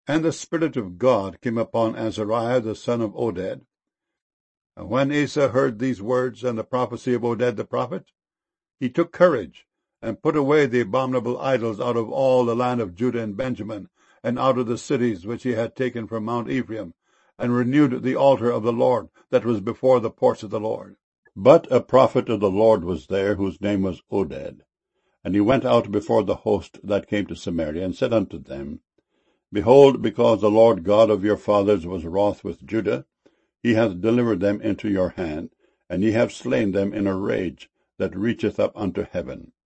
And the Spirit of God came upon Azariah the son of Oded. And when Asa heard these words and the prophecy of Oded the prophet, he took courage, and put away the abominable idols out of all the land of Judah and Benjamin, and out of the cities which he had taken from Mount Ephraim, and renewed the altar of the Lord that was before the porch of the Lord. But a prophet of the Lord was there, whose name was Oded. And he went out before the host that came to Samaria, and said unto them, Behold, because the Lord God of your fathers was wroth with Judah, he hath delivered them into your hand, and ye have slain them in a rage that reacheth up unto heaven.